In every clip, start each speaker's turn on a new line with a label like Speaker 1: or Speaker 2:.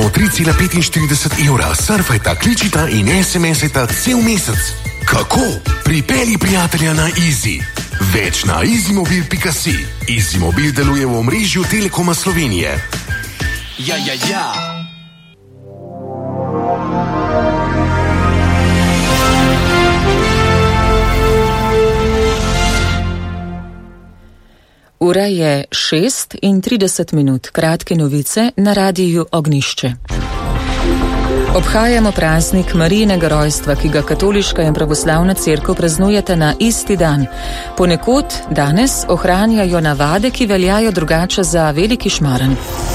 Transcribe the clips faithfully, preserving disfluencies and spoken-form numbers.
Speaker 1: samo tri cela petinštirideset evra, surfajta, kličita in es em esajta cel mesec. Kako? Pripelji prijatelja na Easy. Več na easymobil pika si. Easymobil deluje v omrežju Telekoma Slovenije.
Speaker 2: Ja, ja, ja.
Speaker 3: Ura je šest in trideset minut, kratke novice na radiju Ognjišče. Obhajamo praznik Marijinega rojstva, ki ga katoliška in pravoslavna cerkev praznujeta na isti dan. Ponekod danes ohranjajo navade, ki veljajo drugače za veliki šmaren.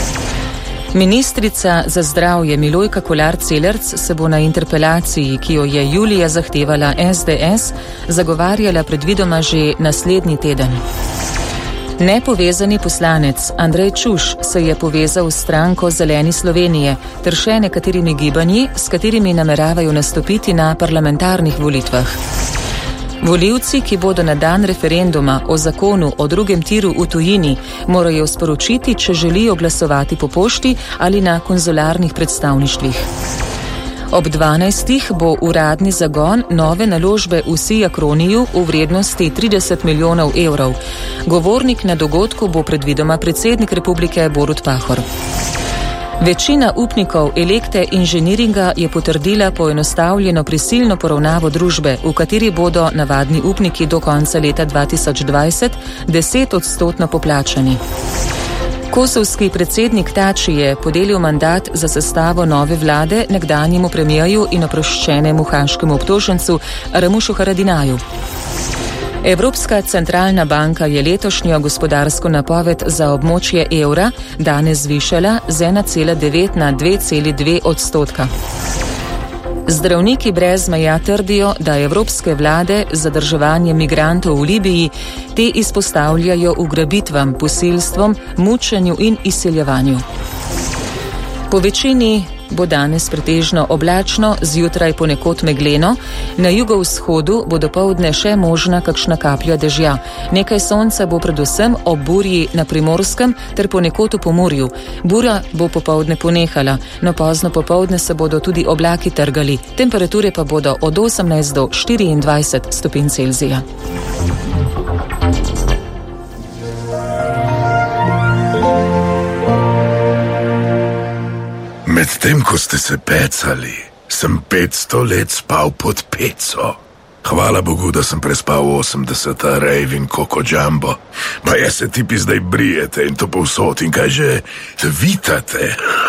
Speaker 3: Ministrica za zdravje Milojka Kolar Celerc se bo na interpelaciji, ki jo je julija zahtevala es de es, zagovarjala predvidoma že naslednji teden. Nepovezani poslanec Andrej Čuš se je povezal s stranko Zeleni Slovenije ter še nekaterimi gibanji, s katerimi nameravajo nastopiti na parlamentarnih volitvah. Volivci, ki bodo na dan referenduma o zakonu o drugem tiru v tujini, morajo sporočiti, če želijo glasovati po pošti ali na konzularnih predstavništvih. Ob dvanajstih bo uradni zagon nove naložbe v Siakroniju v vrednosti trideset milijonov evrov. Govornik na dogodku bo predvidoma predsednik republike Borut Pahor. Večina upnikov Elekte inženiringa je potrdila poenostavljeno prisilno poravnavo družbe, v kateri bodo navadni upniki do konca leta dva tisoč dvajset deset odstotno poplačani. Kosovski predsednik Tači je podelil mandat za sestavo nove vlade nekdanjemu premijeju in oproščenemu haaškemu obtožencu Ramušu Haradinaju. Evropska centralna banka je letošnjo gospodarsko napoved za območje evra danes zvišala z ena cela devet na dve celi dve odstotka. Zdravniki brez meja trdijo, da evropske vlade z zadrževanjem migrantov v Libiji te izpostavljajo ugrabitvam, posilstvom, mučenju in izseljevanju. Po večini bo danes pretežno oblačno, zjutraj ponekod megleno, na jugovzhodu bo dopoldne še možna kakšna kaplja dežja. Nekaj sonca bo predvsem ob burji na Primorskem ter ponekod v Pomurju. Burja bo popoldne ponehala, no pozno popoldne se bodo tudi oblaki trgali. Temperature pa bodo od osemnajst do štiriindvajset stopinj Celzija.
Speaker 4: Medtem, ko ste se pecali, sem petsto let spal pod peco. Hvala Bogu, da sem prespal osemdeseta rejv in koko džambo. Pa je se tipi zdaj brijete in to povsod in kaj že vitate.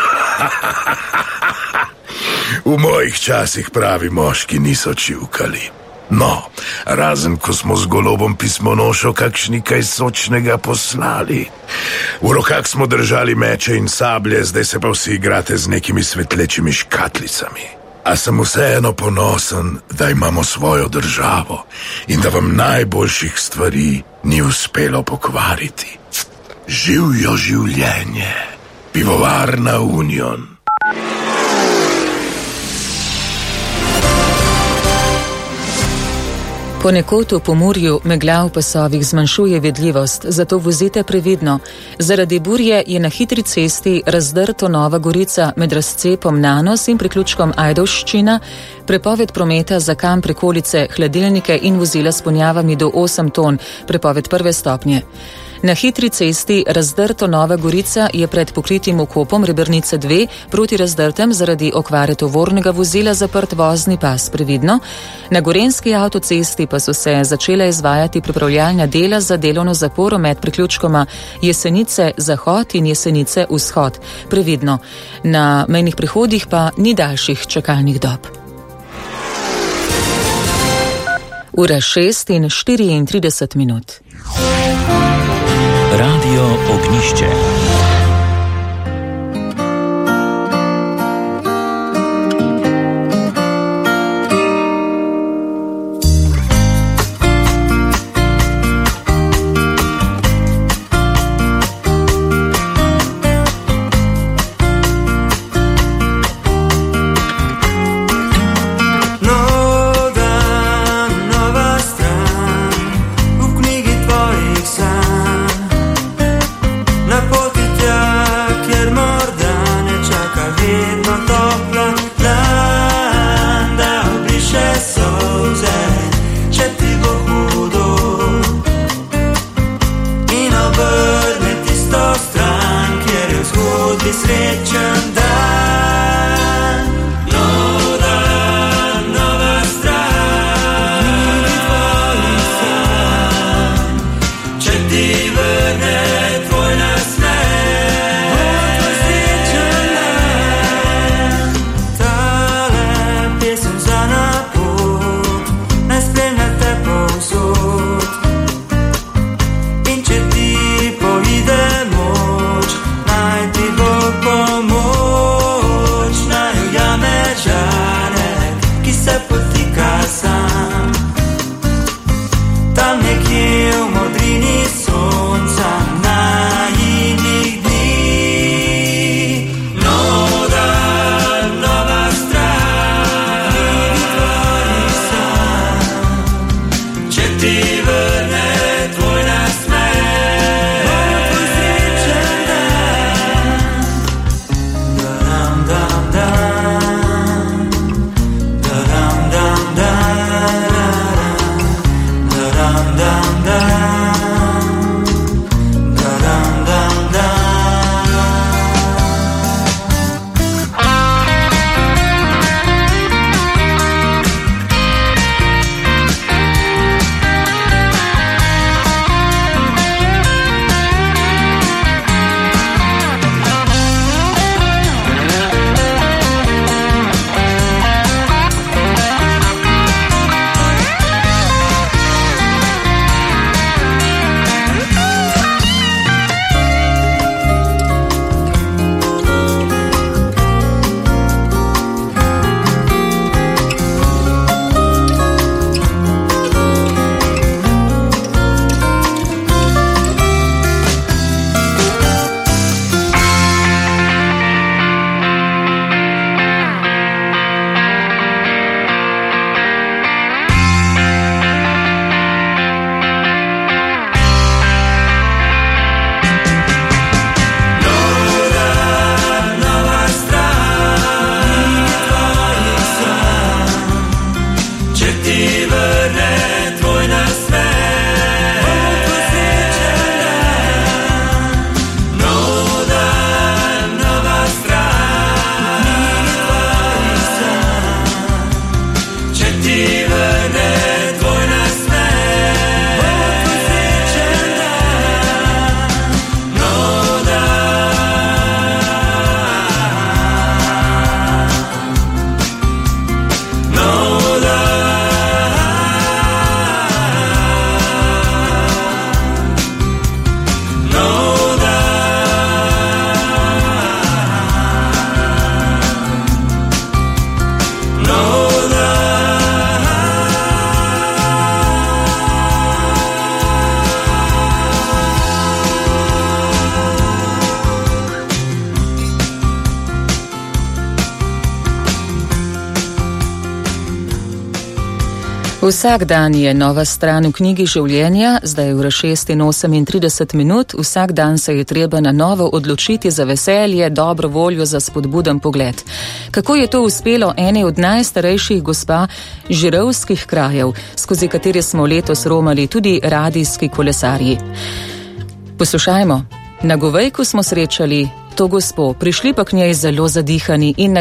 Speaker 4: V mojih časih pravi moški niso čivkali. No, razen ko smo z golobom pismonošo kakšni kaj sočnega poslali. V rokah smo držali meče in sablje, zdaj se pa vsi igrate z nekimi svetlečimi škatlicami. A sem vseeno ponosen, da imamo svojo državo in da vam najboljših stvari ni uspelo pokvariti. Živjo življenje, pivovarna Union.
Speaker 3: Ponekod v Pomurju megla v pasovih zmanjšuje vidljivost, zato vozite previdno. Zaradi burje je na hitri cesti Razdrto Nova Gorica med razcepom Nanos in priključkom Ajdovščina, prepoved prometa za kam prikolice, hladilnike in vozila s ponjavami do osem ton, prepoved prve stopnje. Na hitri cesti Razdrto Nova Gorica je pred pokritim okopom Rebernice dve proti Razdrtem zaradi okvare tovornega vozila zaprt vozni pas, previdno. Na gorenjski avtocesti pa so se začela izvajati pripravljalna dela za delovno zaporo med priključkoma Jesenice Zahod in Jesenice Vzhod, previdno. Na mejnih prehodih pa ni daljših čakalnih dob. Ura šest in štiriintrideset minut.
Speaker 2: Radio Ognjišče.
Speaker 5: Na
Speaker 3: Vsak dan je nova stran v knjigi življenja, zdaj ura šest in osemintrideset minut, vsak dan se je treba na novo odločiti za veselje, dobro voljo, za spodbuden pogled. Kako je to uspelo eni od najstarejših gospa žirovskih krajev, skozi katere smo letos romali tudi radijski kolesarji? Poslušajmo, na Govejku smo srečali to gospo, prišli pa k njej zelo zadihani in